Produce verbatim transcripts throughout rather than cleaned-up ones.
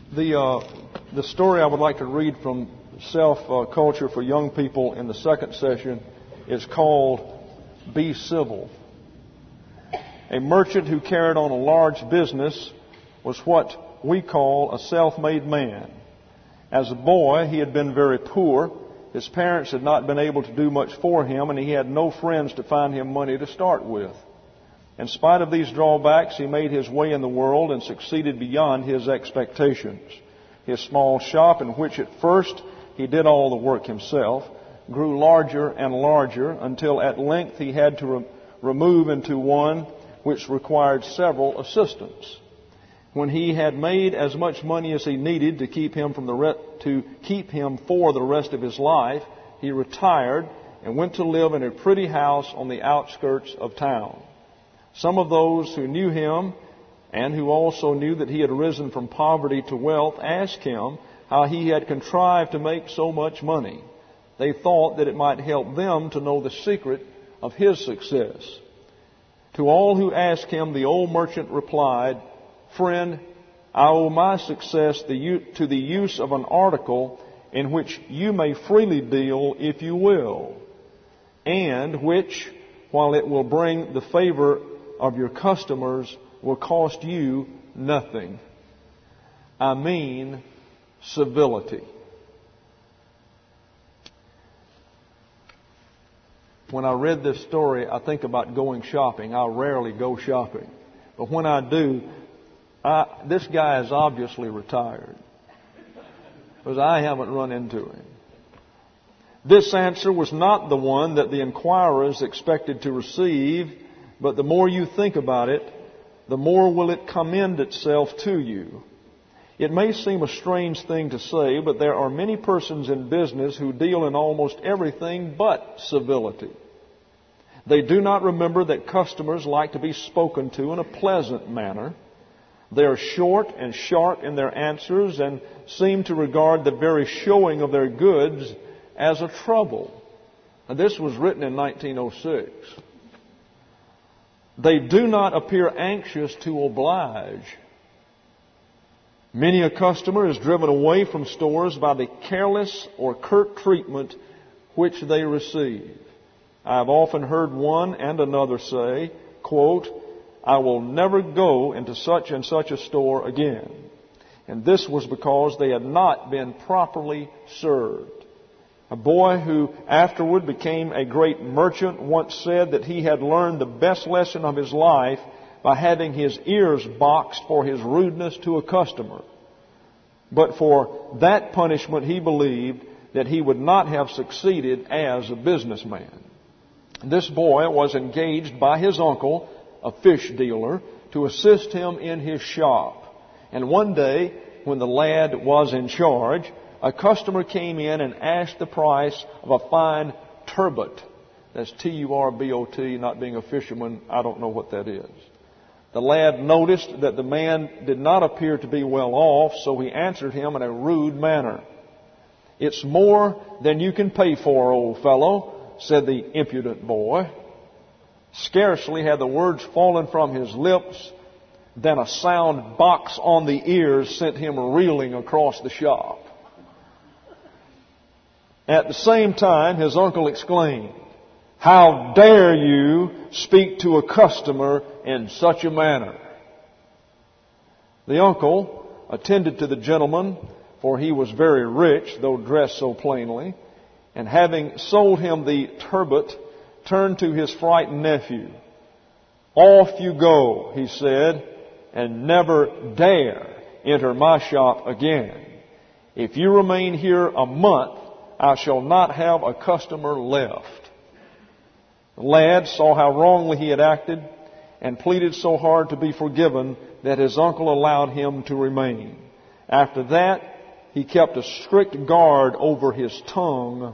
The uh, the story I would like to read from Self-Culture for Young People in the second session is called Be Civil. A merchant who carried on a large business was what we call a self-made man. As a boy, he had been very poor. His parents had not been able to do much for him, and he had no friends to find him money to start with. In spite of these drawbacks, he made his way in the world and succeeded beyond his expectations. His small shop, in which at first he did all the work himself, grew larger and larger until at length he had to re- remove into one which required several assistants. When he had made as much money as he needed to keep him from the re- to keep him for the rest of his life, he retired and went to live in a pretty house on the outskirts of town. Some of those who knew him and who also knew that he had risen from poverty to wealth asked him how he had contrived to make so much money. They thought that it might help them to know the secret of his success. To all who asked him, the old merchant replied, "Friend, I owe my success to the use of an article in which you may freely deal if you will, and which, while it will bring the favor of your customers, will cost you nothing. I mean civility." When I read this story, I think about going shopping. I rarely go shopping. But when I do, I, this guy is obviously retired, because I haven't run into him. This answer was not the one that the inquirers expected to receive, but the more you think about it, the more will it commend itself to you. It may seem a strange thing to say, but there are many persons in business who deal in almost everything but civility. They do not remember that customers like to be spoken to in a pleasant manner. They are short and sharp in their answers and seem to regard the very showing of their goods as a trouble. Now, this was written in nineteen oh six. They do not appear anxious to oblige. Many a customer is driven away from stores by the careless or curt treatment which they receive. I have often heard one and another say, quote, "I will never go into such and such a store again." And this was because they had not been properly served. A boy who afterward became a great merchant once said that he had learned the best lesson of his life by having his ears boxed for his rudeness to a customer. But for that punishment, he believed that he would not have succeeded as a businessman. This boy was engaged by his uncle, a fish dealer, to assist him in his shop. And one day, when the lad was in charge, a customer came in and asked the price of a fine turbot. That's T U R B O T. Not being a fisherman, I don't know what that is. The lad noticed that the man did not appear to be well off, so he answered him in a rude manner. "It's more than you can pay for, old fellow," said the impudent boy. Scarcely had the words fallen from his lips than a sound box on the ears sent him reeling across the shop. At the same time, his uncle exclaimed, "How dare you speak to a customer in such a manner?" The uncle attended to the gentleman, for he was very rich, though dressed so plainly, and having sold him the turbot, turned to his frightened nephew. "Off you go," he said, "and never dare enter my shop again. If you remain here a month, I shall not have a customer left." The lad saw how wrongly he had acted and pleaded so hard to be forgiven that his uncle allowed him to remain. After that, he kept a strict guard over his tongue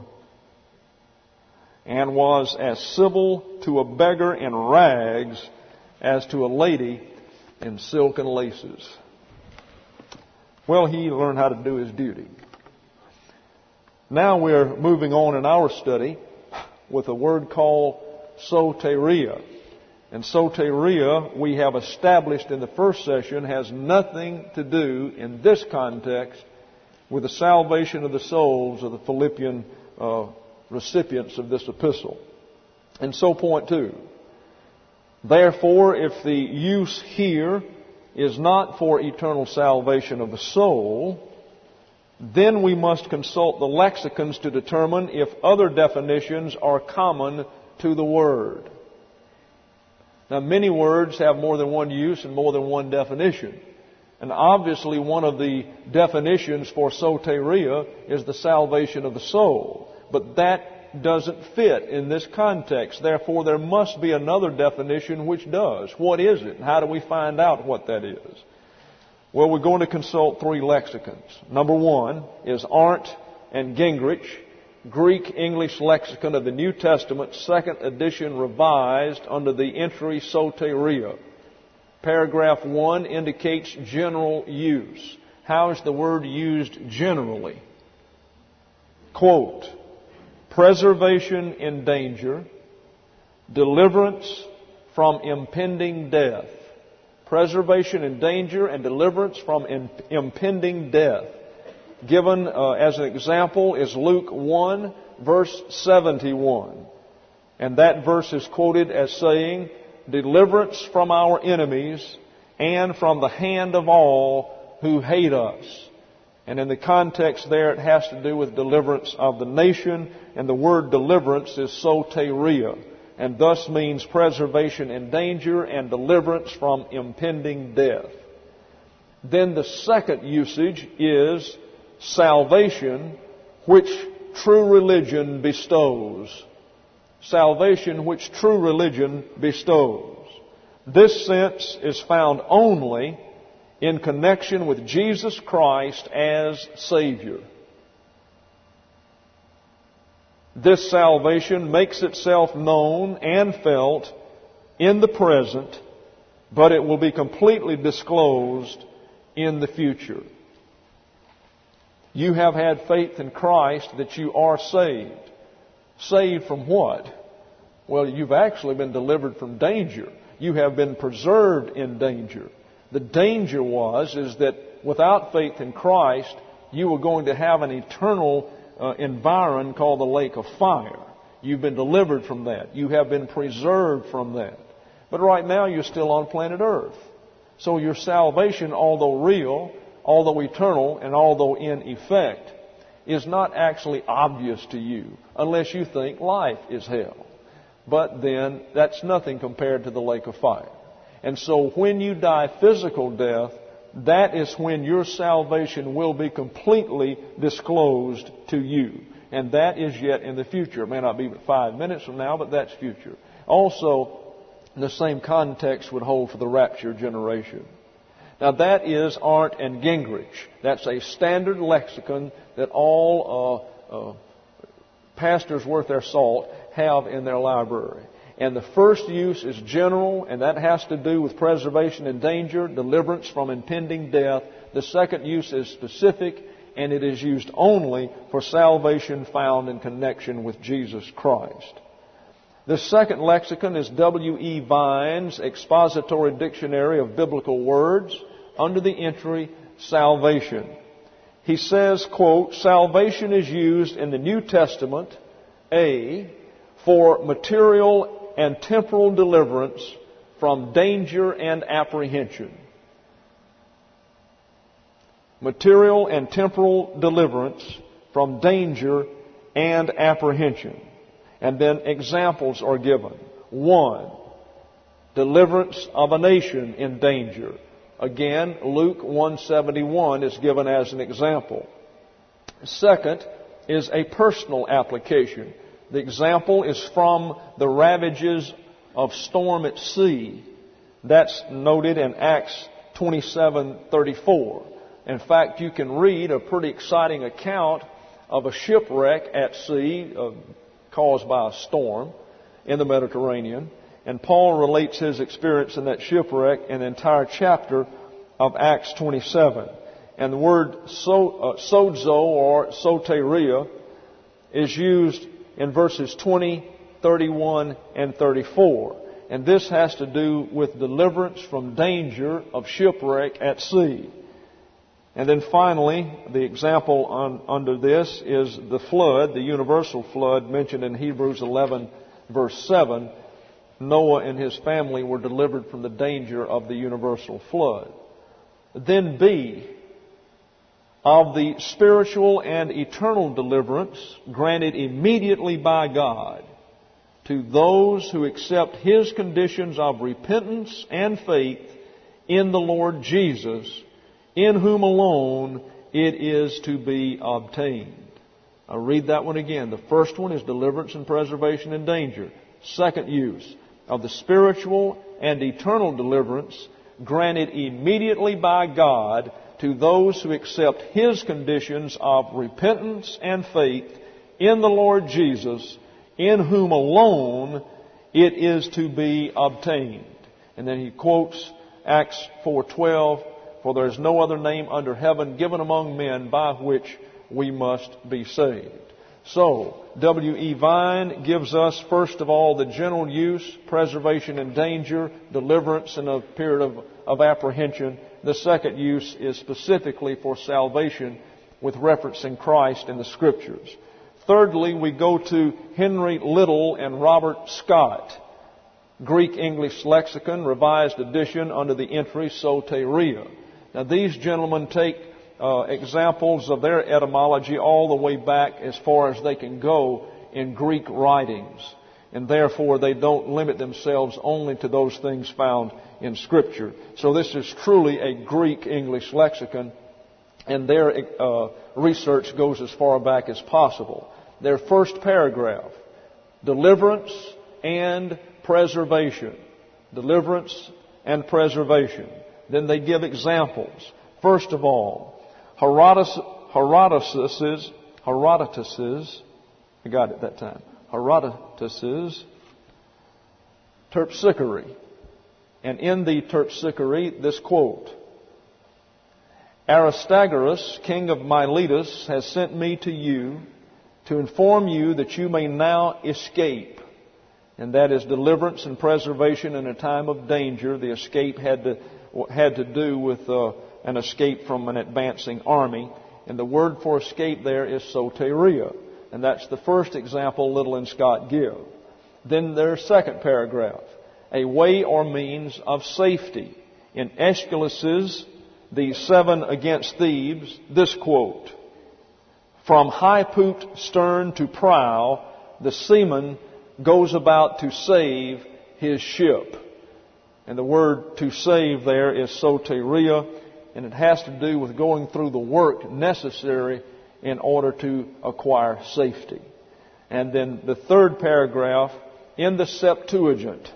and was as civil to a beggar in rags as to a lady in silk and laces. Well, he learned how to do his duty. Now we're moving on in our study with a word called soteria. And soteria, we have established in the first session, has nothing to do in this context with the salvation of the souls of the Philippian uh, recipients of this epistle. And so point two. Therefore, if the use here is not for eternal salvation of the soul, then we must consult the lexicons to determine if other definitions are common to the word. Now, many words have more than one use and more than one definition. And obviously one of the definitions for soteria is the salvation of the soul. But that doesn't fit in this context. Therefore, there must be another definition which does. What is it? How do we find out what that is? Well, we're going to consult three lexicons. Number one is Arndt and Gingrich, Greek-English Lexicon of the New Testament, second edition revised under the entry soteria. Paragraph one indicates general use. How is the word used generally? Quote, preservation in danger, deliverance from impending death. Preservation in danger and deliverance from in, impending death. Given uh, as an example is Luke one, verse seventy-one. And that verse is quoted as saying, deliverance from our enemies and from the hand of all who hate us. And in the context there, it has to do with deliverance of the nation, and the word deliverance is soteria, and thus means preservation in danger and deliverance from impending death. Then the second usage is salvation, which true religion bestows. Salvation which true religion bestows. This sense is found only in connection with Jesus Christ as Savior. This salvation makes itself known and felt in the present, but it will be completely disclosed in the future. You have had faith in Christ that you are saved. Saved from what? Well, you've actually been delivered from danger. You have been preserved in danger. The danger was is that without faith in Christ, you were going to have an eternal uh, environ called the lake of fire. You've been delivered from that. You have been preserved from that. But right now you're still on planet Earth. So your salvation, although real, although eternal, and although in effect, is not actually obvious to you unless you think life is hell. But then that's nothing compared to the lake of fire. And so when you die physical death, that is when your salvation will be completely disclosed to you. And that is yet in the future. It may not be but five minutes from now, but that's future. Also, the same context would hold for the rapture generation. Now that is Arndt and Gingrich. That's a standard lexicon that all uh, uh, pastors worth their salt have in their library. And the first use is general, and that has to do with preservation in danger, deliverance from impending death. The second use is specific, and it is used only for salvation found in connection with Jesus Christ. The second lexicon is W E Vine's Expository Dictionary of Biblical Words under the entry salvation. He says, quote, salvation is used in the New Testament, A, for material and temporal deliverance from danger and apprehension. Material and temporal deliverance from danger and apprehension. And then examples are given. One, deliverance of a nation in danger. Again, Luke one seventy-one is given as an example. Second is a personal application. The example is from the ravages of storm at sea. That's noted in Acts twenty-seven thirty-four. In fact, you can read a pretty exciting account of a shipwreck at sea uh, caused by a storm in the Mediterranean. And Paul relates his experience in that shipwreck in the entire chapter of Acts twenty-seven. And the word so, uh, sozo or soteria is used in verses twenty, thirty-one, and thirty-four. and this has to do with deliverance from danger of shipwreck at sea. And then finally, the example on, under this is the flood, the universal flood mentioned in Hebrews eleven, verse seven. Noah and his family were delivered from the danger of the universal flood. Then B, of the spiritual and eternal deliverance granted immediately by God to those who accept His conditions of repentance and faith in the Lord Jesus, in whom alone it is to be obtained. I'll read that one again. The first one is deliverance and preservation in danger. Second use, of the spiritual and eternal deliverance granted immediately by God to those who accept His conditions of repentance and faith in the Lord Jesus, in whom alone it is to be obtained. And then he quotes Acts four twelve, for there is no other name under heaven given among men by which we must be saved. So, W E Vine gives us, first of all, the general use, preservation in danger, deliverance in a period of, of apprehension. The second use is specifically for salvation with reference in Christ in the Scriptures. Thirdly, we go to Henry Little and Robert Scott, Greek-English Lexicon, Revised Edition, under the entry soteria. Now, these gentlemen take Uh, examples of their etymology all the way back as far as they can go in Greek writings. And therefore they don't limit themselves only to those things found in Scripture. So this is truly a Greek English lexicon, and their uh, research goes as far back as possible. Their first paragraph, deliverance and preservation. Deliverance and preservation. Then they give examples. First of all, Herodotus, Herodotus's, Herodotus's, I got it that time, Herodotus's Terpsichore. And in the Terpsichore, this quote, Aristagoras, king of Miletus, has sent me to you to inform you that you may now escape. And that is deliverance and preservation in a time of danger. The escape had to, had to do with uh, an escape from an advancing army. And the word for escape there is soteria. And that's the first example Little and Scott give. Then their second paragraph, a way or means of safety. In Aeschylus's The Seven Against Thebes, this quote, from high pooped stern to prow, the seaman goes about to save his ship. And the word to save there is soteria. And it has to do with going through the work necessary in order to acquire safety. And then the third paragraph, in the Septuagint.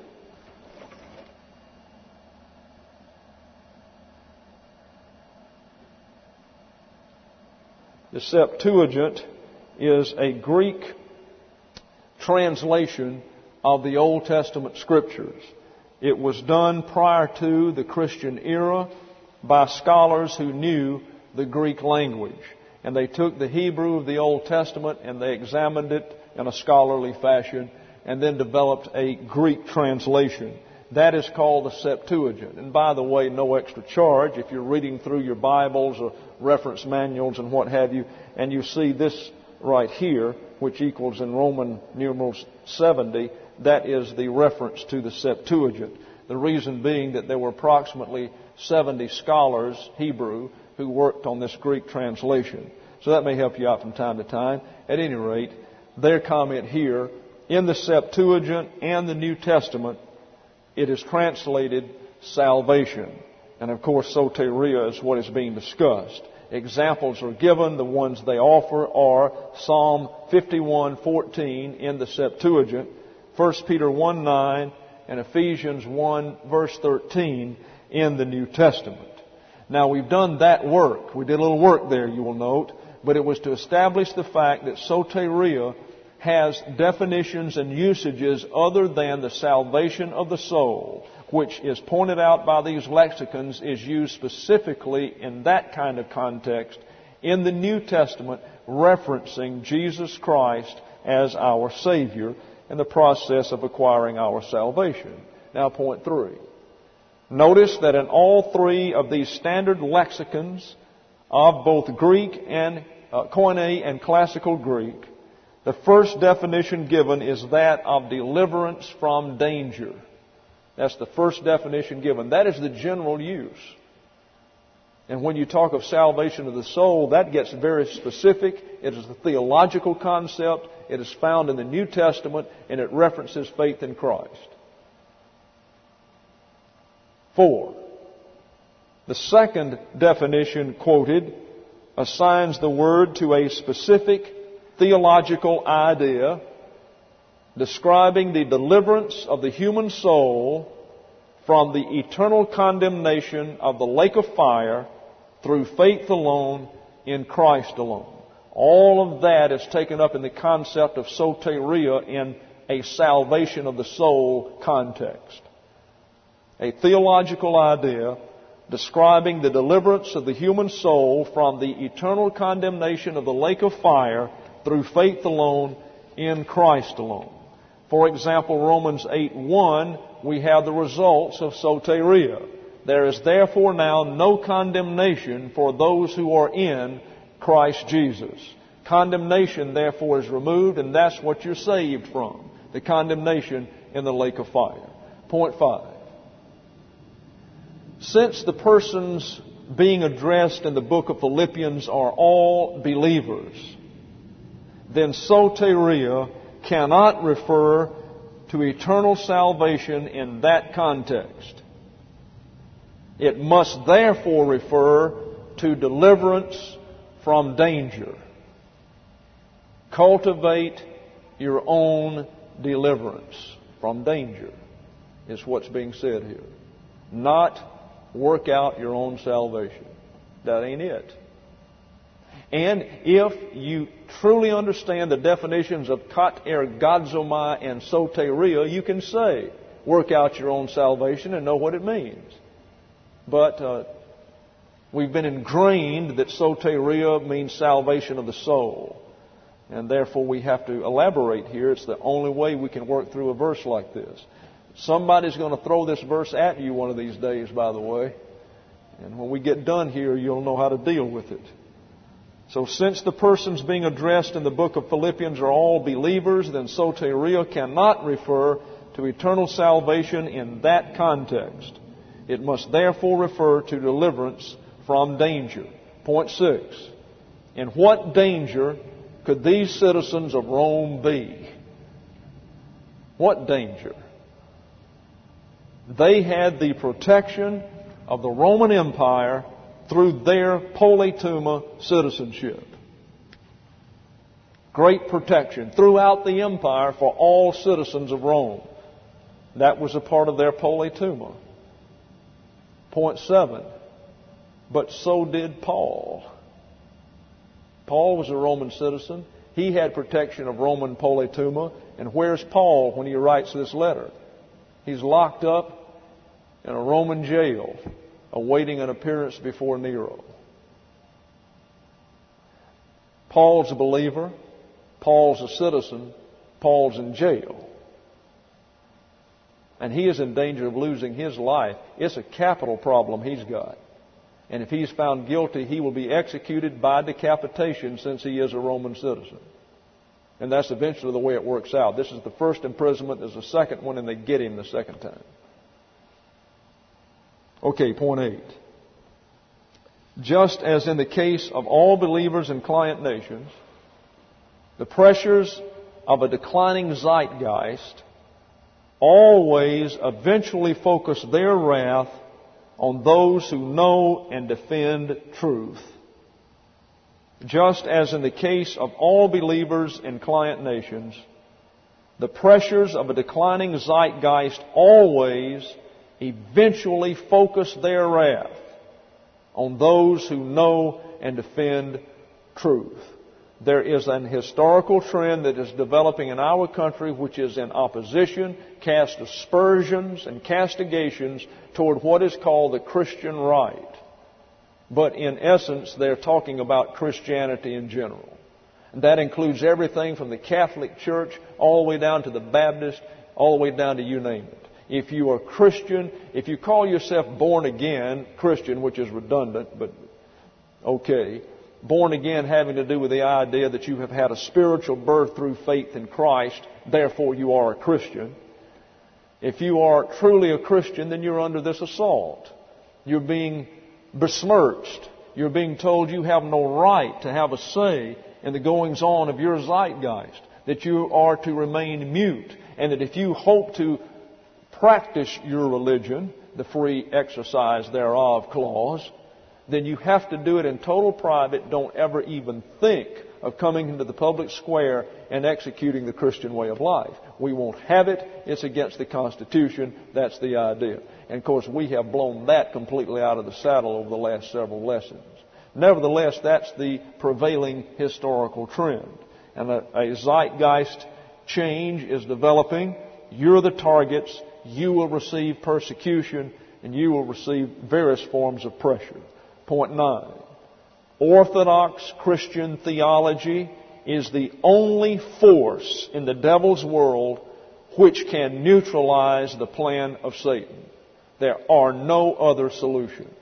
The Septuagint is a Greek translation of the Old Testament Scriptures. It was done prior to the Christian era by scholars who knew the Greek language. And they took the Hebrew of the Old Testament and they examined it in a scholarly fashion and then developed a Greek translation. That is called the Septuagint. And by the way, no extra charge if you're reading through your Bibles or reference manuals and what have you, and you see this right here, which equals in Roman numerals seventy, that is the reference to the Septuagint. The reason being that there were approximately seventy scholars, Hebrew, who worked on this Greek translation. So that may help you out from time to time. At any rate, their comment here, in the Septuagint and the New Testament, it is translated salvation. And of course, soteria is what is being discussed. Examples are given. The ones they offer are Psalm fifty-one fourteen in the Septuagint, First Peter one nine, and Ephesians one verse thirteen in the New Testament. Now, we've done that work. We did a little work there, you will note, but it was to establish the fact that soteria has definitions and usages other than the salvation of the soul, which is pointed out by these lexicons, is used specifically in that kind of context in the New Testament, referencing Jesus Christ as our Savior in the process of acquiring our salvation. Now, point three. Notice that in all three of these standard lexicons of both Greek and uh, Koine and Classical Greek, the first definition given is that of deliverance from danger. That's the first definition given. That is the general use. And when you talk of salvation of the soul, that gets very specific. It is a theological concept. It is found in the New Testament, and it references faith in Christ. Four. The second definition quoted assigns the word to a specific theological idea describing the deliverance of the human soul from the eternal condemnation of the lake of fire through faith alone in Christ alone. All of that is taken up in the concept of soteria in a salvation of the soul context. A theological idea describing the deliverance of the human soul from the eternal condemnation of the lake of fire through faith alone in Christ alone. For example, Romans eight one, we have the results of soteria. There is therefore now no condemnation for those who are in Christ Jesus. Condemnation, therefore, is removed, and that's what you're saved from. The condemnation in the lake of fire. Point five. Since the persons being addressed in the book of Philippians are all believers, then soteria cannot refer to eternal salvation in that context. It must therefore refer to deliverance from danger. Cultivate your own deliverance from danger is what's being said here. Not work out your own salvation. That ain't it. And if you truly understand the definitions of kat ergazomai and soteria, you can say, work out your own salvation and know what it means. But uh, we've been ingrained that soteria means salvation of the soul. And therefore we have to elaborate here. It's the only way we can work through a verse like this. Somebody's going to throw this verse at you one of these days, by the way. And when we get done here, you'll know how to deal with it. So since the persons being addressed in the book of Philippians are all believers, then soteria cannot refer to eternal salvation in that context. It must therefore refer to deliverance from danger. Point six. In what danger could these citizens of Rome be? What danger? They had the protection of the Roman Empire through their politeuma citizenship. Great protection throughout the empire for all citizens of Rome. That was a part of their politeuma. Point seven. But so did Paul. Paul was a Roman citizen. He had protection of Roman politeuma. And where's Paul when he writes this letter? He's locked up in a Roman jail, awaiting an appearance before Nero. Paul's a believer. Paul's a citizen. Paul's in jail. And he is in danger of losing his life. It's a capital problem he's got. And if he's found guilty, he will be executed by decapitation since he is a Roman citizen. And that's eventually the way it works out. This is the first imprisonment. There's a second one, and they get him the second time. Okay, point eight. Just as in the case of all believers in client nations, the pressures of a declining zeitgeist always eventually focus their wrath on those who know and defend truth. Just as in the case of all believers in client nations, the pressures of a declining zeitgeist always eventually focus their wrath on those who know and defend truth. There is an historical trend that is developing in our country which is in opposition, cast aspersions and castigations toward what is called the Christian right. But in essence, they're talking about Christianity in general. And that includes everything from the Catholic Church all the way down to the Baptist, all the way down to you name it. If you are Christian, if you call yourself born again Christian, which is redundant, but okay, born again having to do with the idea that you have had a spiritual birth through faith in Christ, therefore you are a Christian. If you are truly a Christian, then you're under this assault. You're being besmirched. You're being told you have no right to have a say in the goings-on of your zeitgeist, that you are to remain mute, and that if you hope to practice your religion, the free exercise thereof clause, then you have to do it in total private. Don't ever even think of coming into the public square and executing the Christian way of life. We won't have it. It's against the Constitution. That's the idea. And of course, we have blown that completely out of the saddle over the last several lessons. Nevertheless, that's the prevailing historical trend. And a, a zeitgeist change is developing. You're the targets. You will receive persecution, and you will receive various forms of pressure. Point nine. Orthodox Christian theology is the only force in the devil's world which can neutralize the plan of Satan. There are no other solutions.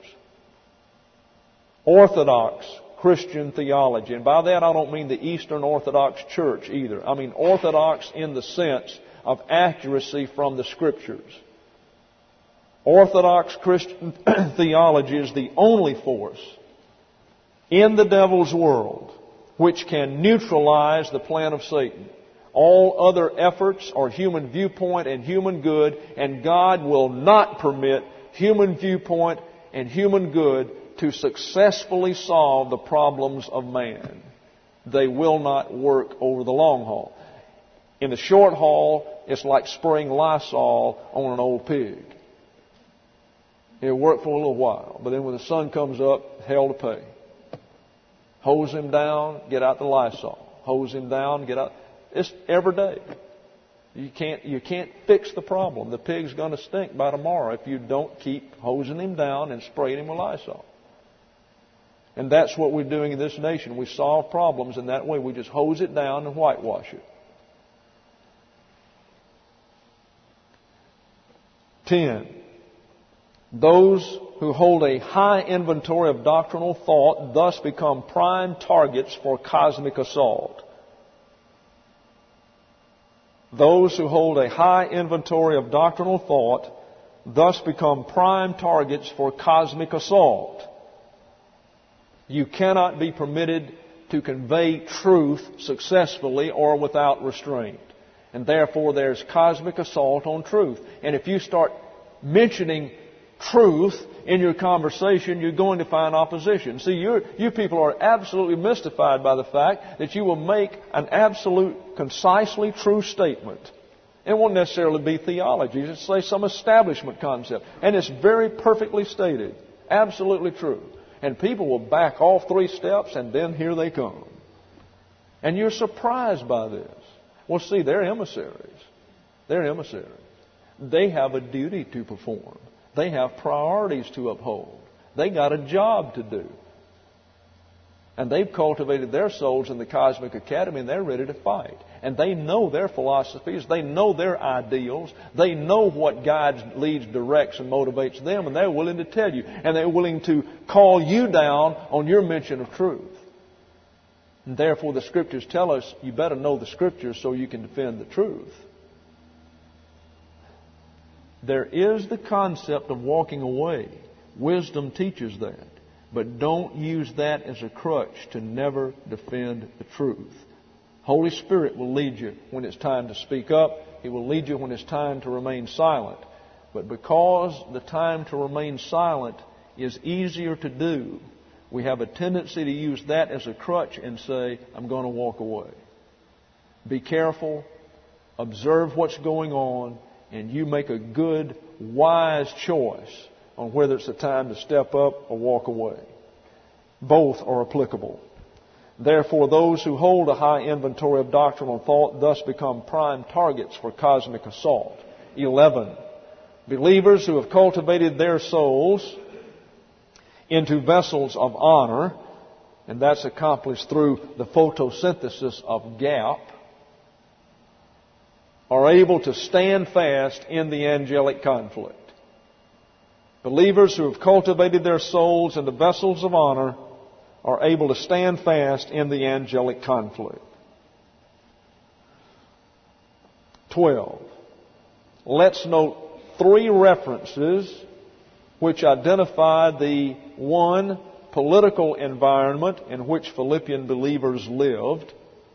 Orthodox Christian theology, and by that I don't mean the Eastern Orthodox Church either. I mean orthodox in the sense of accuracy from the Scriptures. Orthodox Christian theology is the only force in the devil's world which can neutralize the plan of Satan. All other efforts are human viewpoint and human good, and God will not permit human viewpoint and human good to successfully solve the problems of man. They will not work over the long haul. In the short haul, it's like spraying Lysol on an old pig. It'll work for a little while, but then when the sun comes up, hell to pay. Hose him down, get out the Lysol. Hose him down, get out. It's every day. You can't, you can't fix the problem. The pig's going to stink by tomorrow if you don't keep hosing him down and spraying him with Lysol. And that's what we're doing in this nation. We solve problems in that way. We just hose it down and whitewash it. Ten. Those who hold a high inventory of doctrinal thought thus become prime targets for cosmic assault. Those who hold a high inventory of doctrinal thought thus become prime targets for cosmic assault. You cannot be permitted to convey truth successfully or without restraint. And therefore there's cosmic assault on truth. And if you start mentioning truth in your conversation, you're going to find opposition. See, you you people are absolutely mystified by the fact that you will make an absolute, concisely true statement. It won't necessarily be theology. It's, say, some establishment concept. And it's very perfectly stated. Absolutely true. And people will back off three steps, and then here they come. And you're surprised by this. Well, see, they're emissaries. They're emissaries. They have a duty to perform. They have priorities to uphold. They got a job to do. And they've cultivated their souls in the Cosmic Academy, and they're ready to fight. And they know their philosophies. They know their ideals. They know what guides, leads, directs, and motivates them. And they're willing to tell you. And they're willing to call you down on your mention of truth. And therefore the Scriptures tell us you better know the Scriptures so you can defend the truth. There is the concept of walking away. Wisdom teaches that. But don't use that as a crutch to never defend the truth. Holy Spirit will lead you when it's time to speak up. He will lead you when it's time to remain silent. But because the time to remain silent is easier to do, we have a tendency to use that as a crutch and say, I'm going to walk away. Be careful. Observe what's going on. And you make a good, wise choice on whether it's a time to step up or walk away. Both are applicable. Therefore, those who hold a high inventory of doctrinal thought thus become prime targets for cosmic assault. Eleven. Believers who have cultivated their souls into vessels of honor, and that's accomplished through the photosynthesis of gap. are able to stand fast in the angelic conflict. Believers who have cultivated their souls into vessels of honor are able to stand fast in the angelic conflict. Twelve. Let's note three references which identify the one political environment in which Philippian believers lived.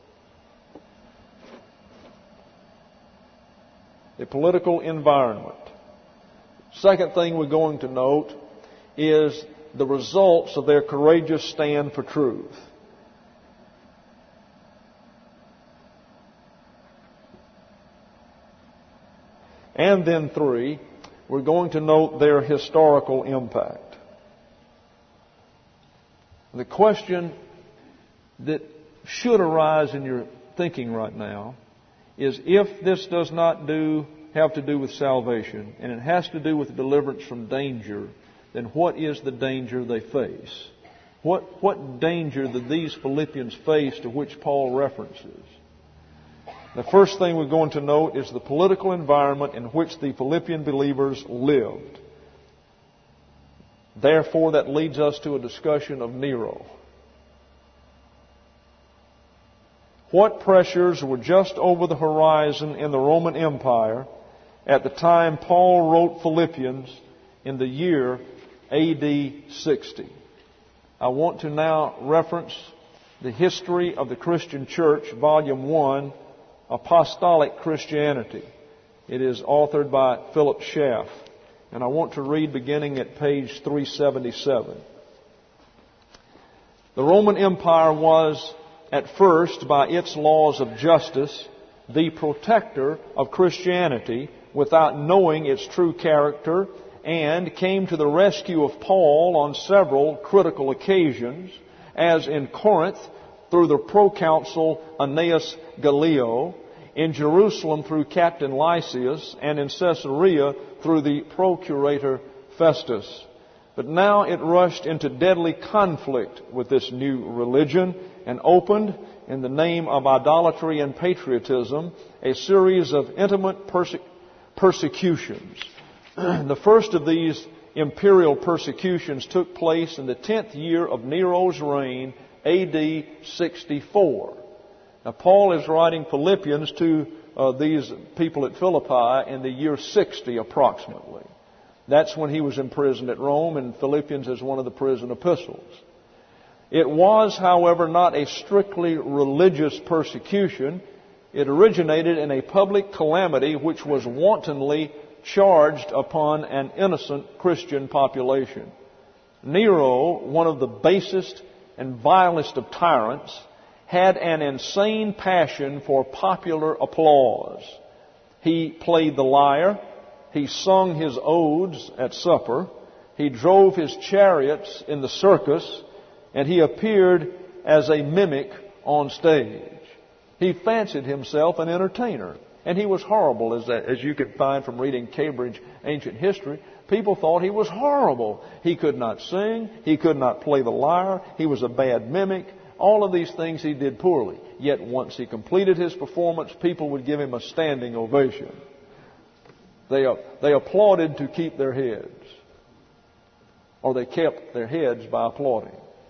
The political environment. Second thing we're going to note is the results of their courageous stand for truth. And then three, we're going to note their historical impact. The question that should arise in your thinking right now is, if this does not do have to do with salvation, and it has to do with deliverance from danger, then what is the danger they face? What, what danger did these Philippians face to which Paul references? The first thing we're going to note is the political environment in which the Philippian believers lived. Therefore, that leads us to a discussion of Nero. What pressures were just over the horizon in the Roman Empire at the time Paul wrote Philippians in the year A D sixty? I want to now reference the History of the Christian Church, Volume one, Apostolic Christianity. It is authored by Philip Schaff. And I want to read beginning at page three seventy-seven. The Roman Empire was, at first, by its laws of justice, the protector of Christianity without knowing its true character, and came to the rescue of Paul on several critical occasions, as in Corinth through the proconsul Aeneas Gallio, in Jerusalem through Captain Lysias, and in Caesarea through the procurator Festus. But now it rushed into deadly conflict with this new religion and opened, in the name of idolatry and patriotism, a series of intimate perse- persecutions. The first of these imperial persecutions took place in the tenth year of Nero's reign, A D sixty-four. Now, Paul is writing Philippians to uh, these people at Philippi in the year sixty approximately. That's when he was imprisoned at Rome, and Philippians is one of the prison epistles. It was, however, not a strictly religious persecution. It originated in a public calamity which was wantonly charged upon an innocent Christian population. Nero, one of the basest and vilest of tyrants, had an insane passion for popular applause. He played the lyre. He sung his odes at supper. He drove his chariots in the circus. And he appeared as a mimic on stage. He fancied himself an entertainer. And he was horrible, as, as you can find from reading Cambridge Ancient History. People thought he was horrible. He could not sing. He could not play the lyre. He was a bad mimic. All of these things he did poorly. Yet once he completed his performance, people would give him a standing ovation. They, they applauded to keep their heads. Or they kept their heads by applauding.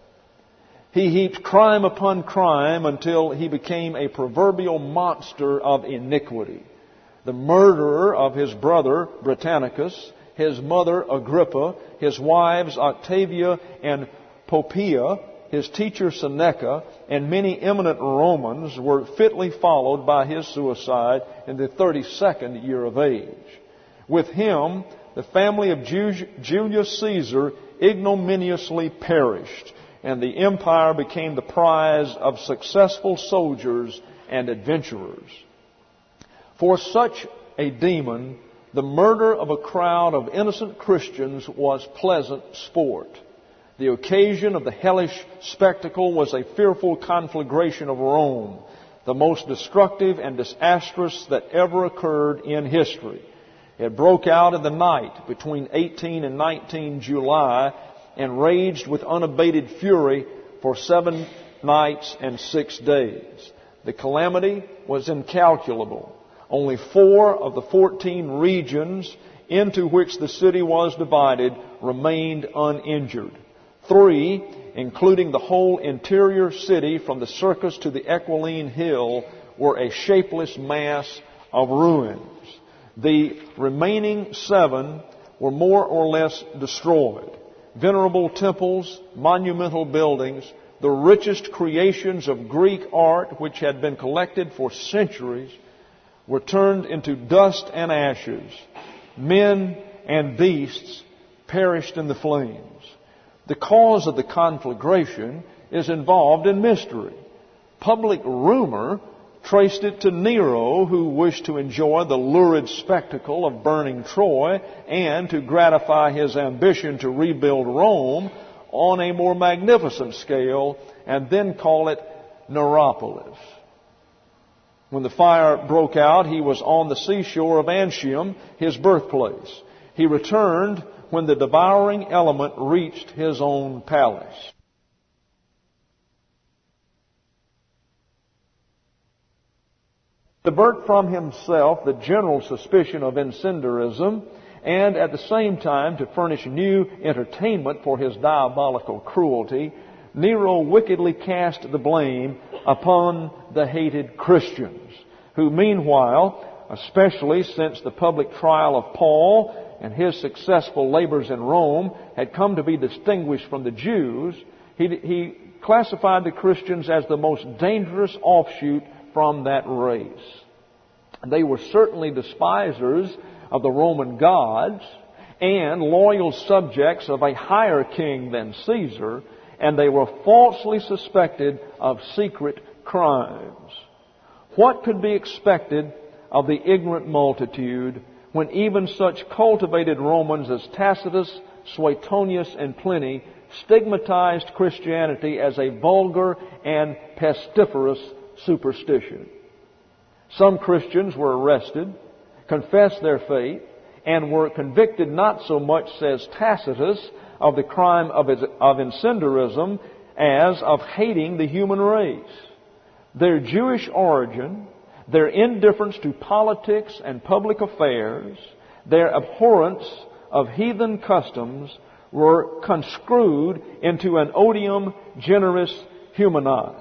He heaped crime upon crime until he became a proverbial monster of iniquity. The murderer of his brother Britannicus, his mother Agrippa, his wives Octavia and Poppaea, his teacher Seneca, and many eminent Romans were fitly followed by his suicide in the thirty-second year of age. With him, the family of Julius Caesar ignominiously perished, and the empire became the prize of successful soldiers and adventurers. For such a demon, the murder of a crowd of innocent Christians was pleasant sport. The occasion of the hellish spectacle was a fearful conflagration of Rome, the most destructive and disastrous that ever occurred in history. It broke out in the night between eighteen and nineteen July and raged with unabated fury for seven nights and six days. The calamity was incalculable. Only four of the fourteen regions into which the city was divided remained uninjured. Three, including the whole interior city from the circus to the Equiline Hill, were a shapeless mass of ruins. The remaining seven were more or less destroyed. Venerable temples, monumental buildings, the richest creations of Greek art which had been collected for centuries were turned into dust and ashes. Men and beasts perished in the flames. The cause of the conflagration is involved in mystery. Public rumor traced it to Nero, who wished to enjoy the lurid spectacle of burning Troy and to gratify his ambition to rebuild Rome on a more magnificent scale, and then call it Neropolis. When the fire broke out, he was on the seashore of Antium, his birthplace. He returned when the devouring element reached his own palace. To divert from himself the general suspicion of incendiarism, and at the same time to furnish new entertainment for his diabolical cruelty, Nero wickedly cast the blame upon the hated Christians, who meanwhile, especially since the public trial of Paul and his successful labors in Rome had come to be distinguished from the Jews, he, he classified the Christians as the most dangerous offshoot from that race. They were certainly despisers of the Roman gods and loyal subjects of a higher king than Caesar, and they were falsely suspected of secret crimes. What could be expected of the ignorant multitude when even such cultivated Romans as Tacitus, Suetonius, and Pliny stigmatized Christianity as a vulgar and pestiferous superstition? Some Christians were arrested, confessed their faith, and were convicted not so much, says Tacitus, of the crime of, of incendiarism as of hating the human race. Their Jewish origin, their indifference to politics and public affairs, their abhorrence of heathen customs were conscrewed into an odium generis humani,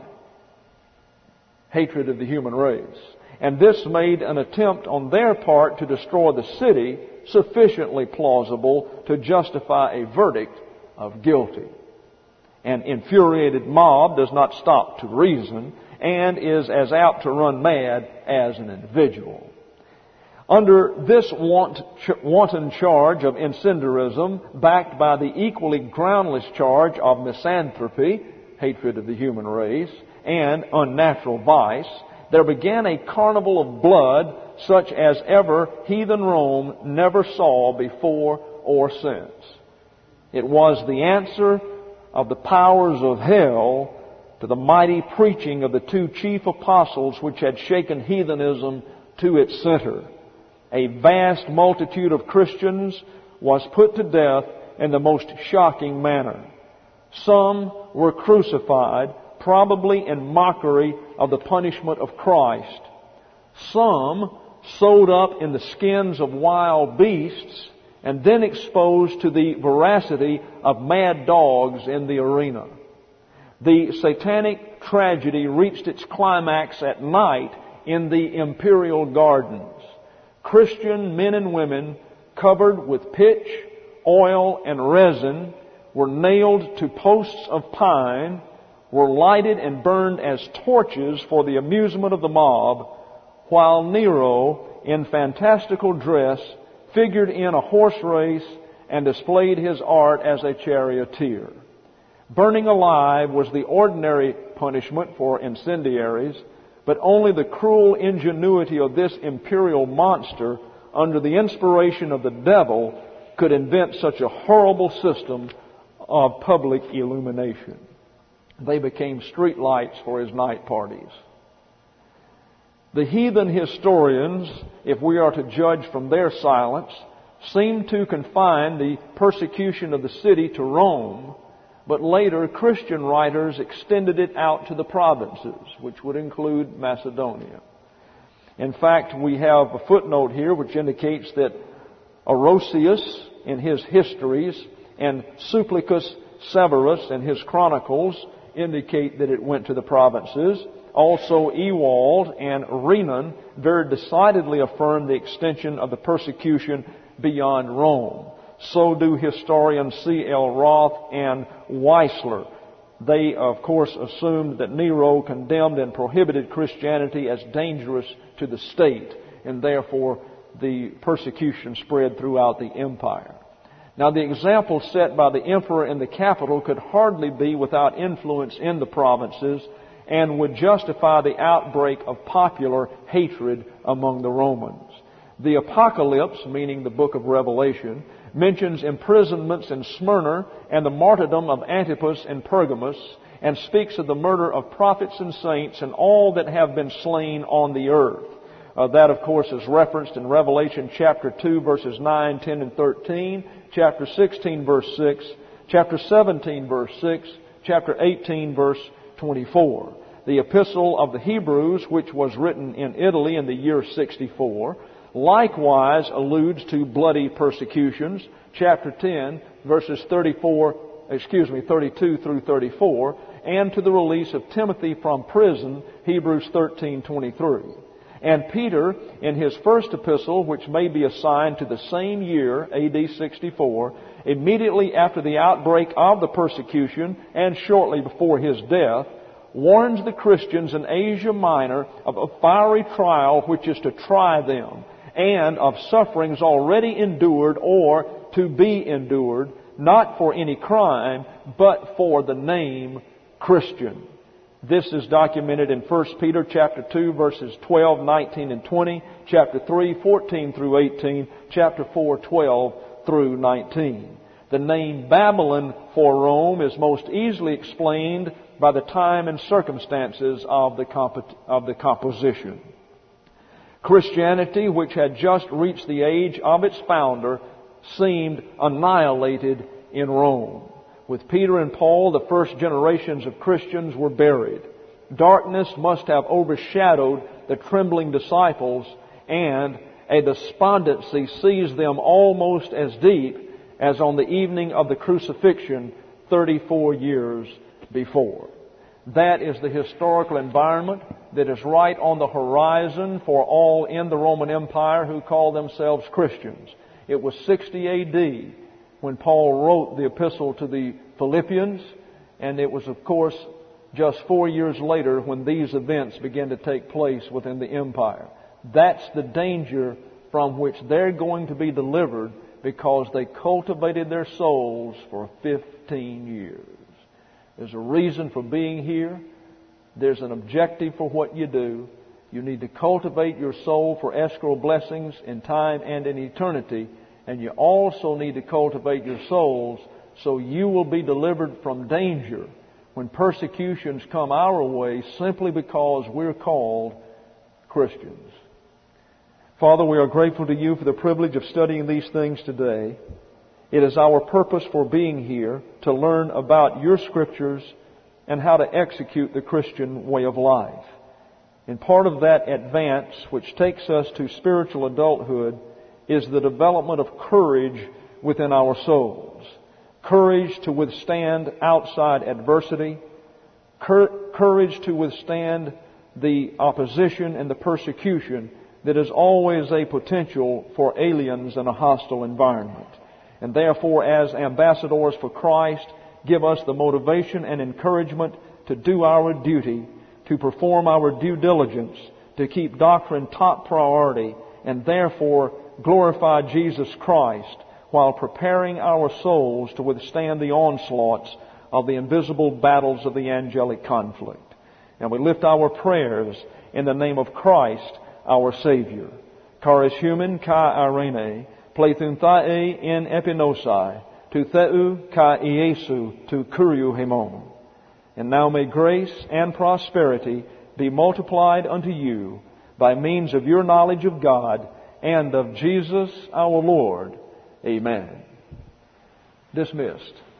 hatred of the human race. And this made an attempt on their part to destroy the city sufficiently plausible to justify a verdict of guilty. An infuriated mob does not stop to reason and is as apt to run mad as an individual. Under this wanton charge of incendiarism, backed by the equally groundless charge of misanthropy, hatred of the human race, and unnatural vice, there began a carnival of blood such as ever heathen Rome never saw before or since. It was the answer of the powers of hell to the mighty preaching of the two chief apostles which had shaken heathenism to its center. A vast multitude of Christians was put to death in the most shocking manner. Some were crucified, probably in mockery of the punishment of Christ. Some sewed up in the skins of wild beasts and then exposed to the voracity of mad dogs in the arena. The satanic tragedy reached its climax at night in the imperial gardens. Christian men and women, covered with pitch, oil, and resin, were nailed to posts of pine, were lighted and burned as torches for the amusement of the mob, while Nero, in fantastical dress, figured in a horse race and displayed his art as a charioteer. Burning alive was the ordinary punishment for incendiaries, but only the cruel ingenuity of this imperial monster, under the inspiration of the devil, could invent such a horrible system of public illumination. They became street lights for his night parties. The heathen historians, if we are to judge from their silence, seem to confine the persecution of the city to Rome, but later Christian writers extended it out to the provinces, which would include Macedonia. In fact, we have a footnote here which indicates that Orosius in his histories and Supplicus Severus in his chronicles indicate that it went to the provinces. Also, Ewald and Renan very decidedly affirm the extension of the persecution beyond Rome. So do historians C L Roth and Weissler. They, of course, assumed that Nero condemned and prohibited Christianity as dangerous to the state, and therefore the persecution spread throughout the empire. Now, the example set by the emperor in the capital could hardly be without influence in the provinces and would justify the outbreak of popular hatred among the Romans. The Apocalypse, meaning the book of Revelation, mentions imprisonments in Smyrna and the martyrdom of Antipas and Pergamos, and speaks of the murder of prophets and saints and all that have been slain on the earth. Uh, that, of course, is referenced in Revelation chapter two, verses nine, ten, and thirteen, chapter sixteen, verse six, chapter seventeen, verse six, chapter eighteen, verse twenty-four. The Epistle of the Hebrews, which was written in Italy in the year sixty-four, likewise alludes to bloody persecutions, chapter ten, verses thirty-four, excuse me, thirty-two through thirty-four, and to the release of Timothy from prison, Hebrews thirteen twenty-three. And Peter, in his first epistle, which may be assigned to the same year, A D sixty-four, immediately after the outbreak of the persecution and shortly before his death, warns the Christians in Asia Minor of a fiery trial which is to try them, and of sufferings already endured or to be endured, not for any crime, but for the name Christian. This is documented in First Peter chapter two, verses twelve, nineteen, and twenty, chapter three, fourteen through eighteen, chapter four, twelve through nineteen. The name Babylon for Rome is most easily explained by the time and circumstances of the, comp- of the composition. Christianity, which had just reached the age of its founder, seemed annihilated in Rome. With Peter and Paul, the first generations of Christians were buried. Darkness must have overshadowed the trembling disciples, and a despondency seized them almost as deep as on the evening of the crucifixion thirty-four years before. That is the historical environment that is right on the horizon for all in the Roman Empire who call themselves Christians. It was sixty A D when Paul wrote the epistle to the Philippians, and it was, of course, just four years later when these events began to take place within the empire. That's the danger from which they're going to be delivered because they cultivated their souls for fifteen years. There's a reason for being here. There's an objective for what you do. You need to cultivate your soul for escrow blessings in time and in eternity. And you also need to cultivate your souls so you will be delivered from danger when persecutions come our way simply because we're called Christians. Father, we are grateful to you for the privilege of studying these things today. It is our purpose for being here to learn about your Scriptures and how to execute the Christian way of life. And part of that advance, which takes us to spiritual adulthood, is the development of courage within our souls. Courage to withstand outside adversity. Courage to withstand the opposition and the persecution that is always a potential for aliens in a hostile environment. And therefore, as ambassadors for Christ, give us the motivation and encouragement to do our duty, to perform our due diligence, to keep doctrine top priority, and therefore glorify Jesus Christ while preparing our souls to withstand the onslaughts of the invisible battles of the angelic conflict. And we lift our prayers in the name of Christ, our Savior. Charis human kai irene, plethun thae in epinosai, tu theu kai Iesu tu kuriu hemon. And now may grace and prosperity be multiplied unto you by means of your knowledge of God and of Jesus our Lord. Amen. Dismissed.